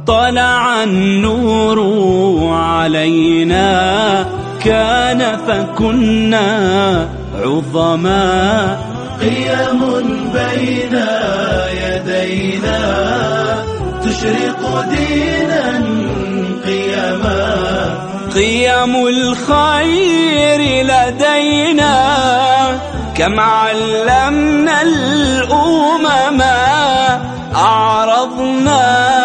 طلع النور علينا كان فكنا عظما قيم بين يدينا تشرق دينا قيما قيم الخير لدينا كم علمنا الأمم أعرضنا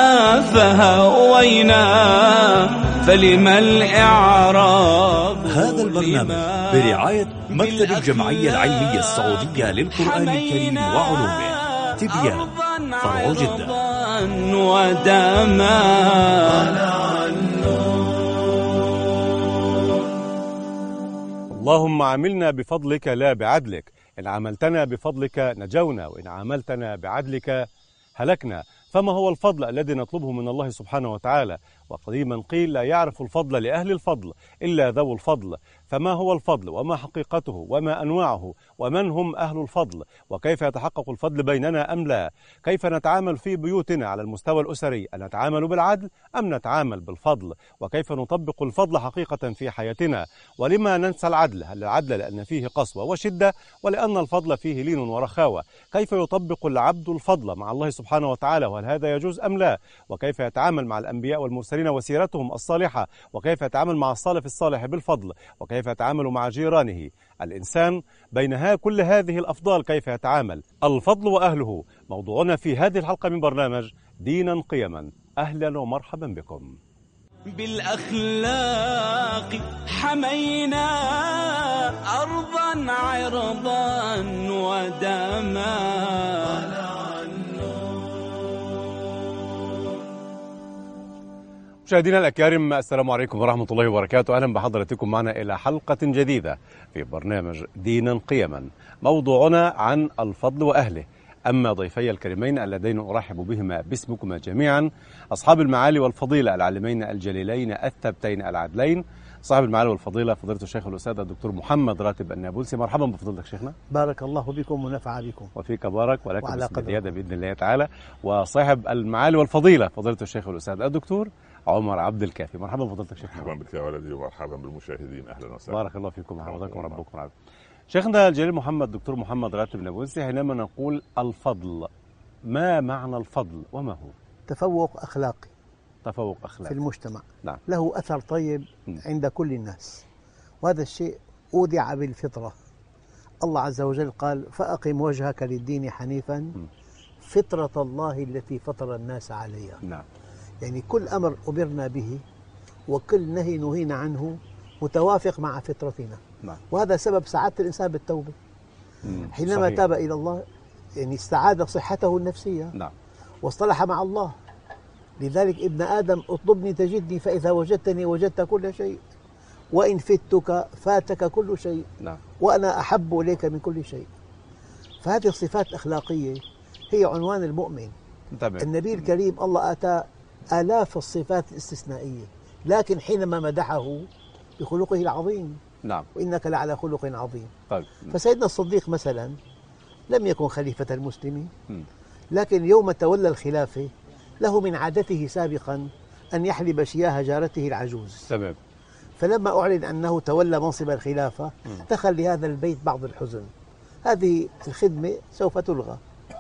فهوينا فلما الإعراض. هذا البرنامج برعاية مكتب الجمعية العلمية السعودية للقرآن الكريم وعلومه، تبيان، فرع جدة. ودما اللهم عاملنا بفضلك لا بعدلك، إن عاملتنا بفضلك نجونا وإن عاملتنا بعدلك هلكنا. فما هو الفضل الذي نطلبه من الله سبحانه وتعالى؟ وقديما قيل لا يعرف الفضل لأهل الفضل إلا ذو الفضل. فما هو الفضل وما حقيقته وما أنواعه ومن هم أهل الفضل وكيف يتحقق الفضل بيننا أم لا؟ كيف نتعامل في بيوتنا على المستوى الأسري؟ أن نتعامل بالعدل أم نتعامل بالفضل؟ وكيف نطبق الفضل حقيقة في حياتنا؟ ولما ننسى العدل؟ هل العدل لأن فيه قسوة وشدة ولأن الفضل فيه لين ورخاوة؟ كيف يطبق العبد الفضل مع الله سبحانه وتعالى وهل هذا يجوز أم لا؟ وكيف يتعامل مع الأنبياء والمرسلين وسيرتهم الصالحة؟ وكيف يتعامل مع الصالح الصالح بالفضل؟ وكيف يتعامل مع جيرانه؟ الإنسان بين كل هذه الأفضال كيف يتعامل؟ الفضل وأهله موضوعنا في هذه الحلقة من برنامج دينا قيما. أهلا ومرحبا بكم. بالأخلاق حمينا أرضا عرضا ودما. مشاهدينا الأكارم، السلام عليكم ورحمة الله وبركاته. أهلا بحضراتكم معنا إلى حلقة جديدة في برنامج دينا قيما. موضوعنا عن الفضل وأهله. أما ضيفي الكريمين اللذين أرحب بهما باسمكما جميعا، أصحاب المعالي والفضيلة العالمين الجليلين الثبتين العدلين، صاحب المعالي والفضيلة فضيلة الشيخ الأستاذ الدكتور محمد راتب النابلسي. مرحبا بفضيلتك شيخنا. بارك الله بكم ونفع بكم. وفيك بارك ولكم بالزيادة بإذن الله تعالى. وصاحب المعالي والفضيلة فضيلة الشيخ الأستاذ الدكتور عمر عبد الكافي. مرحبا بفضيلتك شيخنا. مرحبا بك يا ولدي ومرحبا بالمشاهدين. أهلا وسهلا. بارك الله فيكم وحفظكم ربكم رعاكم. شيخنا الجليل محمد دكتور محمد راتب النابلسي، حينما نقول الفضل ما معنى الفضل وما هو؟ تفوق أخلاقي. تفوق أخلاقي في المجتمع. نعم. له أثر طيب عند كل الناس، وهذا الشيء أودع بالفطرة. الله عز وجل قال فأقم وجهك للدين حنيفا فطرة الله التي فطر الناس عليها. نعم. يعني كل أمر أمرنا به وكل نهي نهينا عنه متوافق مع فطرتنا. نعم. وهذا سبب سعادة الإنسان بالتوبة. حينما صحيح. تاب إلى الله يعني استعاد صحته النفسية. نعم. واصطلح مع الله. لذلك ابن آدم اطلبني تجدني فإذا وجدتني وجدت كل شيء وإن فتك فاتك كل شيء. نعم. وأنا أحب إليك من كل شيء. فهذه الصفات الأخلاقية هي عنوان المؤمن. تمام. النبي الكريم الله آتى آلاف الصفات الاستثنائية، لكن حينما مدحه بخلقه العظيم. نعم. وإنك لعلى خلق عظيم. طيب. فسيدنا الصديق مثلا لم يكن خليفة المسلمين، لكن يوم تولى الخلافة له من عادته سابقا أن يحلب شياه جارته العجوز. تمام. فلما أعلن أنه تولى منصب الخلافة دخل لهذا البيت بعض الحزن. هذه الخدمة سوف تلغى.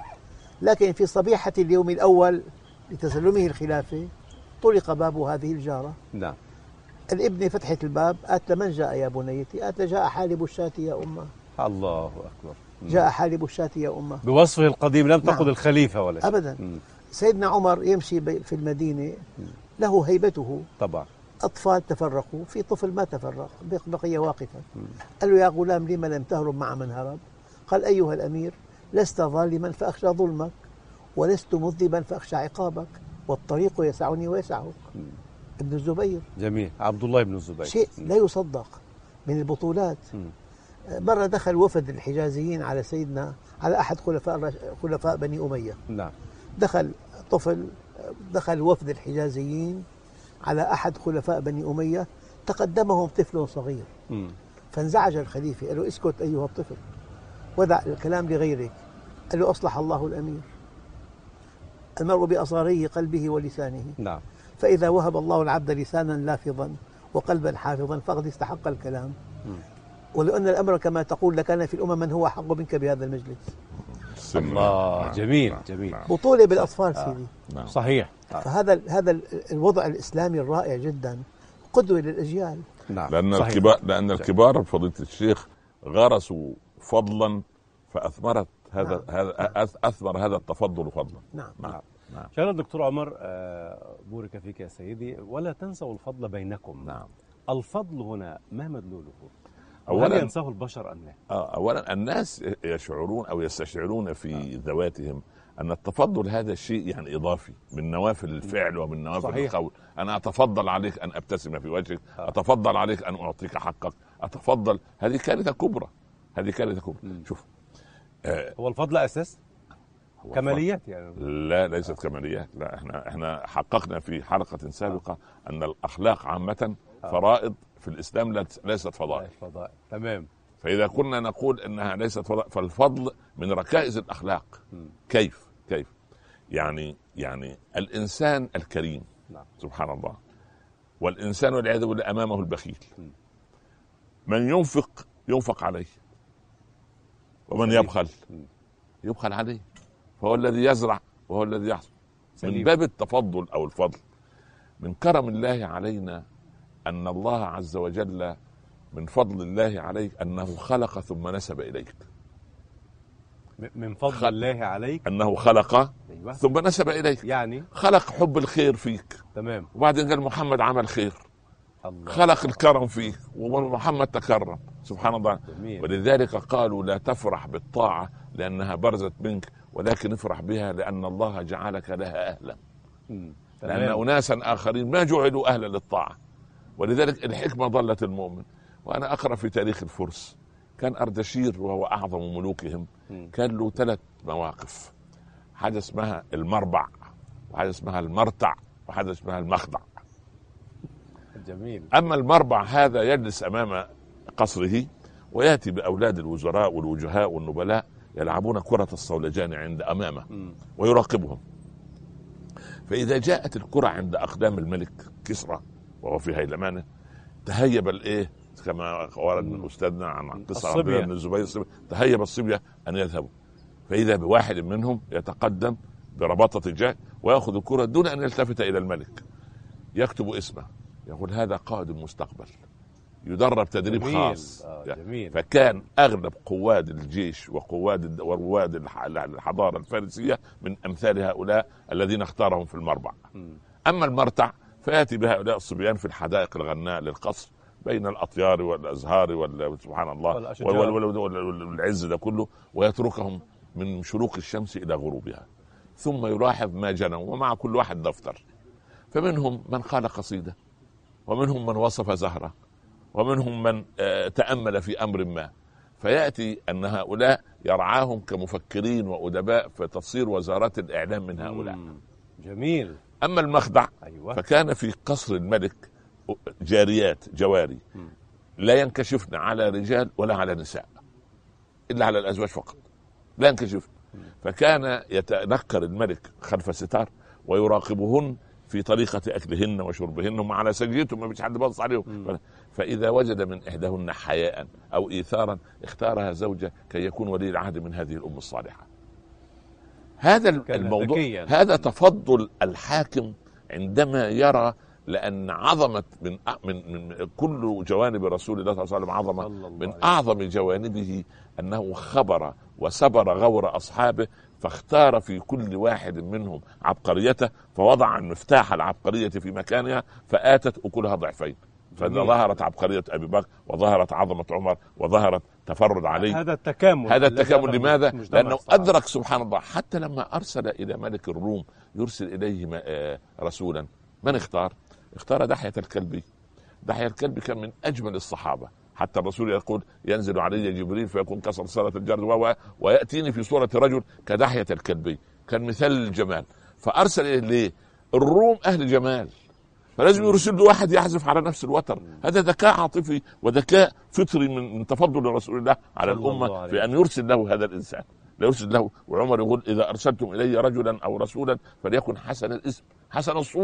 لكن في صبيحة اليوم الأول لتسلمه الخلافة طرق باب هذه الجارة. نعم. الابن فتحت الباب، قالت من جاء يا بنيتي؟ قالت جاء حالب الشاة يا أمه. الله أكبر. جاء حالب الشاة يا أمه. بوصفه القديم لم تقل نعم. الخليفة ولا شيء. أبدا. سيدنا عمر يمشي في المدينة له هيبته. طبعا. أطفال تفرقوا، في طفل ما تفرق بقي واقفا. قال له يا غلام لما لم تهرب مع من هرب؟ قال أيها الأمير لست ظالما فأخشى ظلمك ولست مذنبا فأخشى عقابك والطريق يسعني ويسعك. ابن الزبير. جميل. عبد الله بن الزبير. شيء لا يصدق من البطولات. مرة دخل وفد الحجازيين على سيدنا على أحد خلفاء بني أمية. نعم. دخل وفد الحجازيين على أحد خلفاء بني أمية، تقدمهم طفل صغير. فانزعج الخليفة، قال له اسكت أيها الطفل ودع الكلام لغيرك. قال له أصلح الله الأمير، المرء بأصاري قلبه ولسانه. نعم. فإذا وهب الله العبد لسانا لافظا وقلبا حافظا فقد استحق الكلام. ولو أن الأمر كما تقول لكان في الأمم من هو أحق منك بهذا المجلس. الله، جميل جميل. بطولة بالأطفال سيدي. صحيح. فهذا الوضع الإسلامي الرائع جدا قدوة للأجيال. لأن الكبار بفضيلة الشيخ غرسوا فضلا فأثمرت أثمر هذا التفضل فضلا. نعم. شكرا دكتور عمر، بورك فيك يا سيدي. ولا تنسوا الفضل بينكم. نعم. الفضل هنا ما مدلوله؟ أولا هل ينساه البشر أم لا؟ أولا الناس يشعرون أو يستشعرون في ذواتهم أن التفضل هذا شيء يعني إضافي من نوافل الفعل ومن نوافل القول. أنا أتفضل عليك أن أبتسم في وجهك، أتفضل عليك أن أعطيك حقك، أتفضل. هذه كارثة كبرى، هذه كارثة كبرى. شوف، هو الفضل أساس كماليات يعني؟ لا، ليست كماليات. لا، احنا حققنا في حلقة سابقة أن الأخلاق عامة فرائض في الإسلام ليست فضائل. تمام. فإذا كنا نقول أنها ليست فضائل فالفضل من ركائز الأخلاق. كيف يعني الإنسان الكريم، سبحان الله، والإنسان والعياذ بالله أمامه البخيل. من ينفق عليه، ومن يبخل عليه، فهو الذي يزرع وهو الذي يحصد. من باب التفضل أو الفضل من كرم الله علينا أن الله عز وجل من فضل الله عليك أنه خلق ثم نسب إليك. من فضل الله عليك أنه خلق ثم نسب إليك، يعني خلق حب الخير فيك. تمام. وبعدين قال محمد عمل خير. الله. خلق الكرم فيك ومحمد تكرم. سبحان الله. ولذلك قالوا لا تفرح بالطاعة لأنها برزت منك، ولكن افرح بها لأن الله جعلك لها أهلا. لأن أناسا آخرين ما جعلوا أهلا للطاعة. ولذلك الحكمة ضلت المؤمن. وأنا أقرأ في تاريخ الفرس، كان أردشير وهو أعظم ملوكهم كان له 3 مواقف، حاجة اسمها المربع، وحاجة اسمها المرتع، وحاجة اسمها المخدع. جميل. أما المربع هذا يجلس أمام قصره ويأتي بأولاد الوزراء والوجهاء والنبلاء يلعبون كرة الصولجان عند أمامه ويراقبهم. فإذا جاءت الكرة عند أقدام الملك كسرى وهو في هيلمانه تهيب كما ورد من أستاذنا عن قصة عبد الله بن الزبير، تهيب الصبية أن يذهبوا، فإذا بواحد منهم يتقدم برباطة جاه ويأخذ الكرة دون أن يلتفت إلى الملك، يكتب اسمه، يقول هذا قائد المستقبل، يدرب تدريب خاص. فكان أغلب قواد الجيش ورواد الحضارة الفارسية من أمثال هؤلاء الذين اختارهم في المربع. أما المرتع فيأتي بهؤلاء الصبيان في الحدائق الغناء للقصر بين الأطيار والأزهار سبحان الله والعز ده كله، ويتركهم من شروق الشمس إلى غروبها، ثم يلاحظ ما جنوا، ومع كل واحد دفتر. فمنهم من قال قصيدة، ومنهم من وصف زهرة، ومنهم من تأمل في أمر ما، فيأتي أن هؤلاء يرعاهم كمفكرين وأدباء فتصير وزارات الإعلام من هؤلاء. جميل. أما المخدع فكان في قصر الملك جواري لا ينكشفن على رجال ولا على نساء، إلا على الأزواج فقط، لا ينكشفن. فكان يتنكر الملك خلف ستار ويراقبهن في طريقة أكلهن وشربهن، ومع على سجيتهم ما فيش حد باصص عليهم. فإذا وجد من إحداهن حياء أو إيثارا اختارها زوجة كي يكون ولي العهد من هذه الأم الصالحة. هذا الموضوع هذا تفضل الحاكم عندما يرى، لأن عظمة من كل جوانب رسول الله صلى الله عليه وسلم عظمة، من أعظم جوانبه أنه خبر وسبر غور أصحابه، فاختار في كل واحد منهم عبقريته، فوضع المفتاح العبقرية في مكانها فآتت أكلها ضعفين. فظهرت عبقرية أبي بكر، وظهرت عظمة عمر، وظهرت تفرد علي. هذا التكامل لماذا؟ لأنه أدرك سبحان الله. حتى لما أرسل إلى ملك الروم يرسل إليه رسولا، من اختار دحية الكلبي. دحية الكلبي كان من أجمل الصحابة، حتى الرسول يقول ينزل علي جبريل فيكون كصلصلة الجرد ويأتيني في صورة رجل كدحية الكلبي، كان مثال الجمال. فأرسل إليه الروم أهل جمال، فلازم يرسل له واحد يحذف على نفس الوتر. هذا ذكاء عاطفي وذكاء فطري من تفضل رسول الله على الأمة في أن يرسل له هذا الإنسان، لا يرسل له. وعمر يقول إذا أرسلتم إلي رجلا أو رسولا فليكن حسن الاسم حسن الصورة،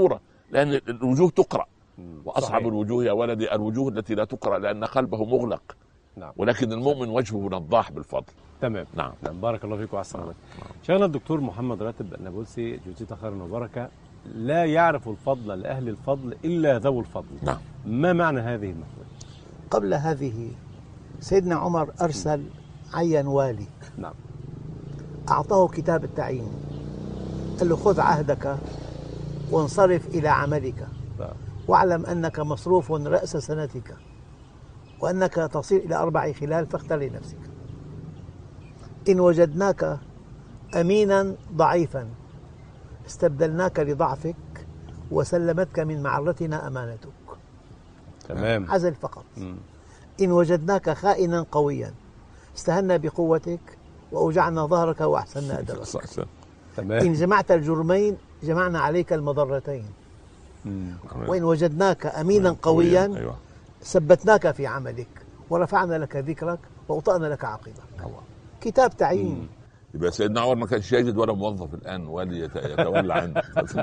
لأن الوجوه تقرأ، وأصعب صحيح. الوجوه يا ولدي الوجوه التي لا تقرأ لأن قلبه مغلق. نعم. ولكن المؤمن وجهه نضاح بالفضل. تمام. نعم. بارك الله فيك وأحسن الله. شيخنا الدكتور محمد راتب النابلسي جزيته خيرا وبركة، لا يعرف الفضل لأهل الفضل إلا ذو الفضل. نعم. ما معنى هذه المقولة؟ قبل هذه سيدنا عمر أرسل عين والي، نعم. أعطاه كتاب التعيين، قال له خذ عهدك وانصرف إلى عملك، واعلم أنك مصروف رأس سنتك، وأنك تصل إلى 4 خلال فاختر لنفسك. إن وجدناك أمينا ضعيفا استبدلناك لضعفك وسلمتك من معرتنا أمانتك. تمام. عزل فقط. إن وجدناك خائنا قويا استهنا بقوتك وأوجعنا ظهرك وأحسننا أدبك. تمام. إن جمعت الجرمين جمعنا عليك المضرتين. وإن وجدناك أمينا قويا أيوة. ثبتناك في عملك ورفعنا لك ذكرك وأوطأنا لك عقبك. كتاب تعيين. يبقى سيدنا عمر ما كانش يجد ولا موظف الآن ولي يتولى عنه.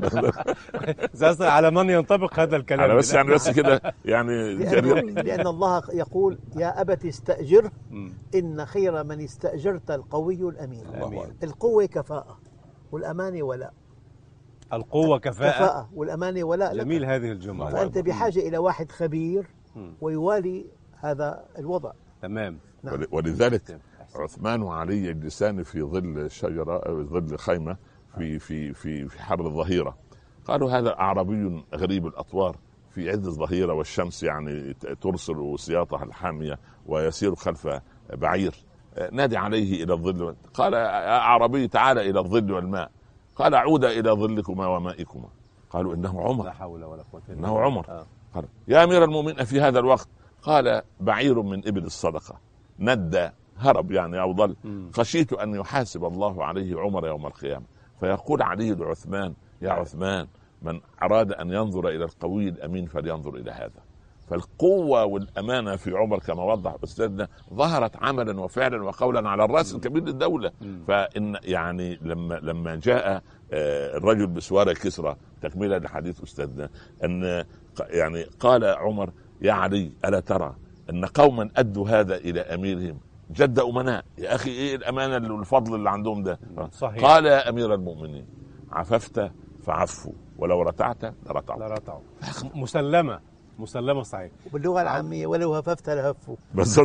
على من ينطبق هذا الكلام؟ على بس كده يعني لأن الله يقول يا أبت استأجره إن خير من استأجرت القوي الأمين. القوة كفاءة والأمانة ولاء. القوة كفاءة والأمانة ولاء. جميل هذه الجملة. فأنت بحاجة إلى واحد خبير ويوالي هذا الوضع. تمام. نعم. ولذلك عثمان وعلي يجلسان في ظل شجرة أو ظل خيمة في حر الظهيرة. قالوا هذا أعرابي غريب الأطوار في عز الظهيرة والشمس يعني ترسل سياطها الحامية ويسير خلف بعير، نادي عليه إلى الظل. قال يا أعرابي تعال إلى الظل والماء. قال عود إلى ظلكما ومائكما. قالوا إنه عمر. لا حول ولا قوة إلا إنه عمر. قال يا أمير المؤمنين في هذا الوقت. قال بعير من إبل الصدقة ندى هرب يعني أو ضل، خشيت أن يحاسب الله عليه عمر يوم القيامة. فيقول علي لعثمان يا عثمان من أراد أن ينظر إلى القوي الأمين فلينظر إلى هذا. فالقوة والأمانة في عمر كما وضح أستاذنا ظهرت عملا وفعلا وقولا على الرأس الكبير للدولة. فإن يعني لما جاء الرجل بسوارة كسرى تكملة لحديث أستاذنا أن يعني قال عمر يا علي ألا ترى أن قوما أدوا هذا إلى أميرهم جد أمناء. يا أخي إيه الأمانة والفضل اللي عندهم ده؟ صحيح. قال يا أمير المؤمنين عففت فعفوا ولو رتعت لرتعوا. مسلمة صحيح. وباللغة العامية ولو هففت لهفوا. بس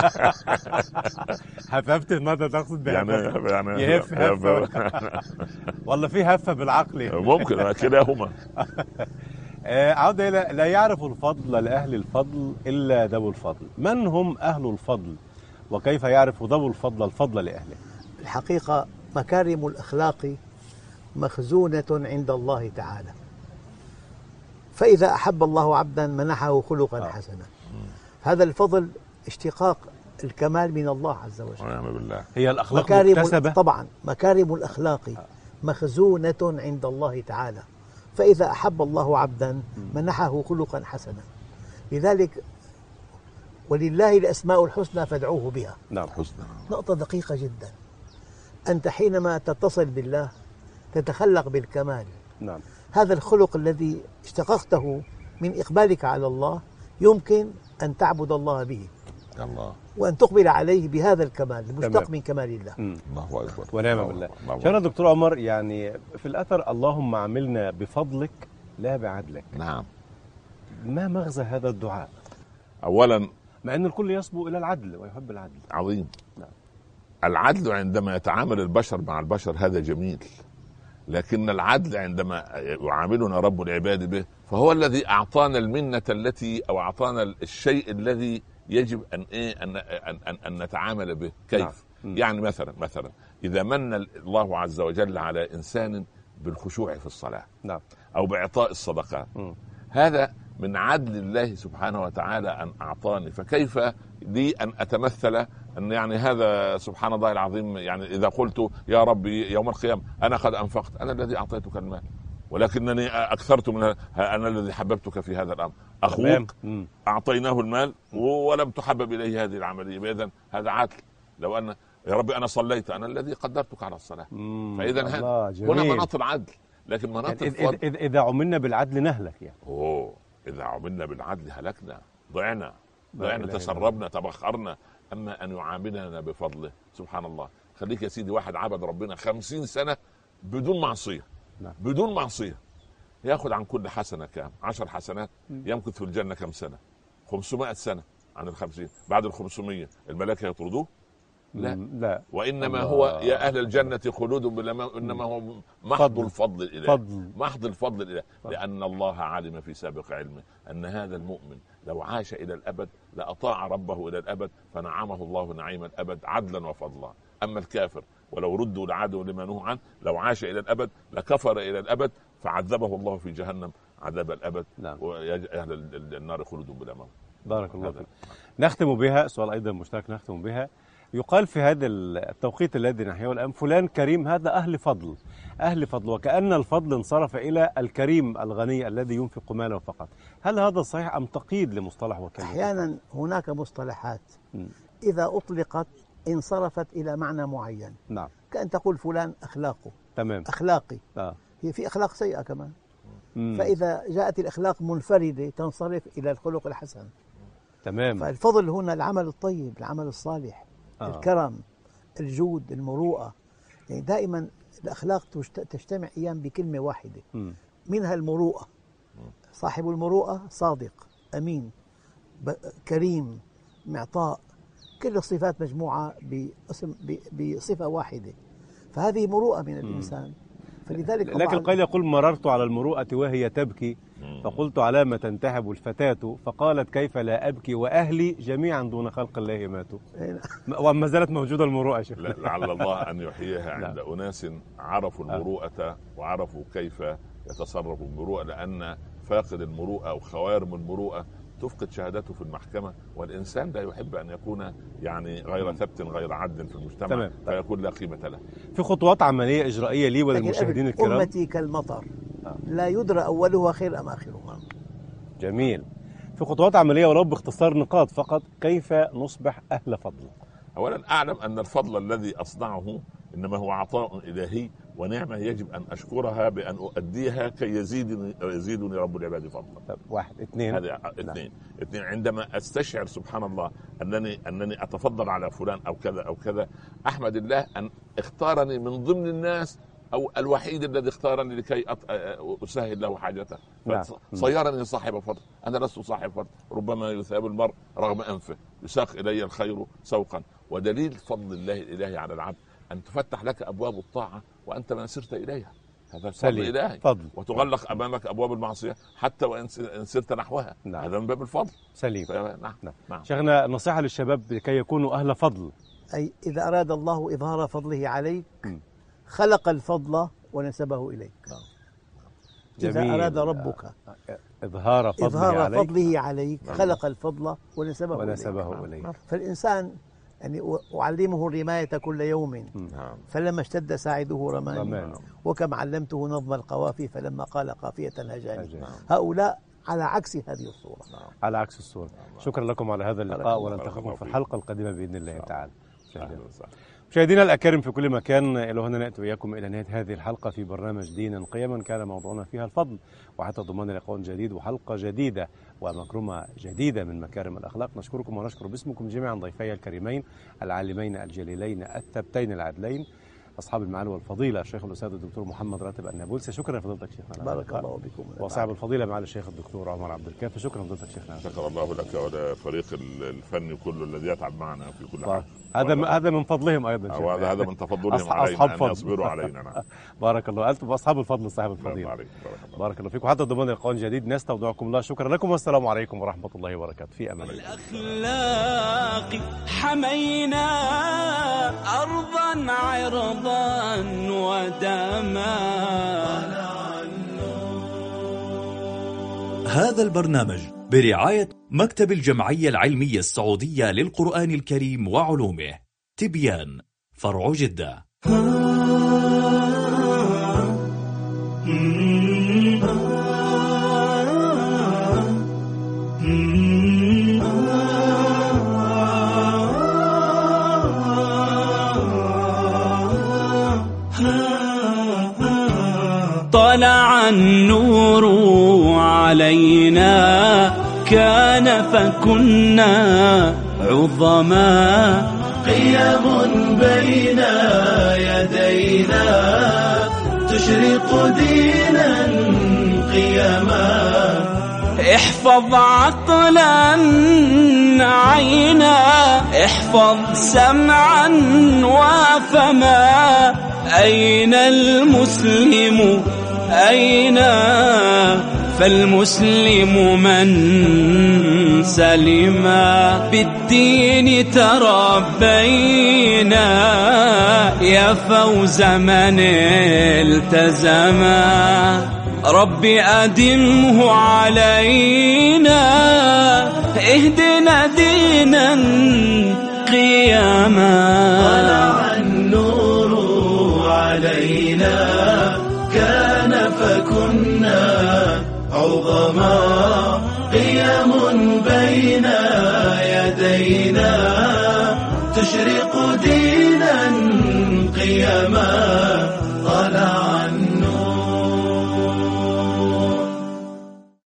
هففت ماذا تقصد بها؟ يعني يهف هفة. والله في هفة بالعقل ممكن كلاهما. عودة إلى لا يعرف الفضل لأهل الفضل إلا ذو الفضل. من هم أهل الفضل وكيف يعرف ذو الفضل لأهله؟ الحقيقة مكارم الأخلاق مخزونة عند الله تعالى، فإذا أحب الله عبدا منحه خلقا حسنا. هذا الفضل اشتقاق الكمال من الله عز وجل. ونعم بالله. هي الأخلاق مكتسبة طبعا. مكارم الأخلاق مخزونة عند الله تعالى، فإذا أحب الله عبدا منحه خلقا حسنا. لذلك ولله الأسماء الحسنى فادعوه بها. نعم. حسنى. نقطة دقيقة جدا. أنت حينما تتصل بالله تتخلق بالكمال. نعم. هذا الخلق الذي اشتققته من إقبالك على الله يمكن أن تعبد الله به الله وأن تقبل عليه بهذا الكمال المشتق من كمال الله. الله أكبر. ونعم بالله. شكرا دكتور عمر. يعني في الأثر اللهم عاملنا بفضلك لا بعدلك. نعم. ما مغزى هذا الدعاء؟ أولا مع أن الكل يصبو إلى العدل ويحب العدل. عظيم. نعم. العدل عندما يتعامل البشر مع البشر هذا جميل، لكن العدل عندما يعاملنا رب العباد به فهو الذي أعطانا المنة التي أو أعطانا الشيء الذي يجب أن نتعامل به. كيف؟ نعم. يعني مثلا إذا من الله عز وجل على إنسان بالخشوع في الصلاة، نعم، أو بإعطاء الصدقات، هذا من عدل الله سبحانه وتعالى أن أعطاني. فكيف لي أن أتمثل أن يعني هذا سبحان الله العظيم، يعني إذا قلت يا ربي يوم القيامة أنا قد أنفقت، أنا الذي أعطيتك المال ولكنني أكثرت من أنا الذي حببتك في هذا الأمر. أخوك أعطيناه المال ولم تحبب إليه هذه العملية، إذن هذا عدل. لو أن يا ربي أنا صليت، أنا الذي قدرتك على الصلاة. فإذا هنا مناط العدل. لكن مناط يعني الفضل إذا عملنا بالعدل نهلك يعني. إذا عملنا بالعدل هلكنا، ضعنا تسربنا تبخرنا. أما أن يعاملنا بفضله سبحان الله. خليك يا سيدي واحد عبد ربنا 50 سنة بدون معصية، بدون معصية، يأخذ عن كل حسنة كام؟ 10 حسنات. يمكث في الجنة كم سنة؟ 500 سنة عن 50. بعد 500 الملائكة يطردوه؟ لا. وإنما هو يا أهل الجنة خلود بلا، إنما هو محض الفضل الإلهي، محض الفضل الإلهي. لأن الله علم في سابق علمه أن هذا المؤمن لو عاش إلى الأبد لأطاع ربه إلى الأبد، فنعمه الله نعيم الأبد عدلا وفضلا. أما الكافر ولو ردوا لعادوا لما نهوا عنه، لو عاش إلى الأبد لكفر إلى الأبد، فعذبه الله في جهنم عذاب الأبد. وأهل النار خلود بلا موت. بارك الله فيك. نختم بها سؤال أيضا مشترك نختم بها. يقال في هذا التوقيت الذي نحياه الآن فلان كريم، هذا أهل فضل، أهل فضل، وكأن الفضل انصرف إلى الكريم الغني الذي ينفق ماله فقط. هل هذا صحيح أم تقييد لمصطلح وكلمة؟ أحيانا هناك مصطلحات إذا أطلقت انصرفت إلى معنى معين. نعم. كأن تقول فلان أخلاقه تمام أخلاقي. هي في أخلاق سيئة كمان. فإذا جاءت الأخلاق منفردة تنصرف إلى الخلق الحسن. تمام. فالفضل هنا العمل الطيب، العمل الصالح، الكرم، الجود، المروءة. يعني دائما الأخلاق تجتمع أيام بكلمة واحدة. منها المروءة. صاحب المروءة صادق، أمين، كريم، معطاء، كل الصفات مجموعة بصفة واحدة، فهذه مروءة من الإنسان. فلذلك لكن القائل يقول مررت على المروءة وهي تبكي فقلت على ما تنتحب الفتاة فقالت كيف لا أبكي وأهلي جميعا دون خلق الله ماتوا. وما زالت موجودة المروءة. لعل الله أن يحييها عند أناس عرفوا المروءة وعرفوا كيف يتصرفوا المروءة، لأن فاقد المروءة أو خوارم المروءة تفقد شهادته في المحكمة، والإنسان لا يحب أن يكون يعني غير ثبت غير عدل في المجتمع، فيكون لا قيمة له. في خطوات عملية إجرائية لي وللمشاهدين الكرام. أمتي كالمطر لا يدرى أولها خير أم آخرها. جميل. في خطوات عملية ولو باختصار نقاط فقط، كيف نصبح أهل فضل؟ أولا أعلم أن الفضل الذي أصنعه إنما هو عطاء إلهي ونعمة يجب أن أشكرها بأن أؤديها كي يزيدني رب العباد فضلا. واحد. اثنين. هذا اثنين. عندما أستشعر سبحان الله أنني أتفضل على فلان أو كذا أو كذا، أحمد الله أن اختارني من ضمن الناس أو الوحيد الذي اختارني لكي أسهل له حاجته، صيرني صاحب فضل. أنا لست صاحب فضل، ربما يثاب المرء رغم أنفه، يساق إلي الخير سوقا. ودليل فضل الله الإلهي على العبد أن تفتح لك أبواب الطاعة وأنت ما سرت إليها، هذا فضل إلهي. وتغلق أمامك أبواب المعصية حتى وإن سرت نحوها. هذا من باب الفضل. سليم. نعم. شيخنا، نصيحة للشباب لكي يكونوا أهل فضل. أي إذا أراد الله إظهار فضله عليك خلق الفضل ونسبه إليك. إذا أراد ربك إظهار فضله عليك خلق الفضل ونسبه إليك. فالإنسان يعني أعلمه الرماية كل يوم فلما اشتد ساعده رماني وكم علمته نظم القوافي فلما قال قافية هجاني. هؤلاء على عكس هذه الصورة. على عكس الصورة. شكرا لكم على هذا اللقاء، ونلتقيكم في الحلقة القادمة بإذن الله تعالى. مشاهدينا الأكارم في كل مكان، إلى هنا نأتي وإياكم إلى نهاية هذه الحلقة في برنامج دينا قيما، كان موضوعنا فيها الفضل، وحتى ضمان لقاء جديد وحلقة جديدة ومكرمة جديدة من مكارم الأخلاق. نشكركم ونشكر باسمكم جميعا ضيفي الكريمين العالمين الجليلين الثبتين العدلين أصحاب المعالي والفضيلة الشيخ الأستاذ الدكتور محمد راتب النابلسي. شكرا لفضيلتك شيخنا. بارك الله بكم. وصاحب الفضيلة معالي الشيخ الدكتور عمر عبد الكافي. شكرا لفضيلتك شيخنا. شكر الله لك ولفريق الفني كله الذي يتعب معنا في كل حال. هذا من فضلهم أيضا. هذا من تفضلهم علينا أن يصبروا علينا. بارك الله. أنتم أصحاب الفضل صاحب الفضيلة. بارك الله فيكم. حتى ضمان لقاء جديد نستودعكم الله. شكرا لكم والسلام عليكم ورحمة الله وبركاته. في أمان الله. الأخلاق حمينا أرضا عرضا ودما. هذا البرنامج برعاية مكتب الجمعية العلمية السعودية للقرآن الكريم وعلومه، تبيان، فرع جدة. طلع النور علينا كان فكنا عظما قيم بين يدينا تشرق دينا قيما احفظ عقلا عينا احفظ سمعا وفما أين المسلم أين فالمسلم من سلم بالدين تربينا يا فوز من التزما رب أدمه علينا اهدنا دينا قياما طلع النور علينا كان فكنا عظما قيم بين يدينا تشرق دينا قيما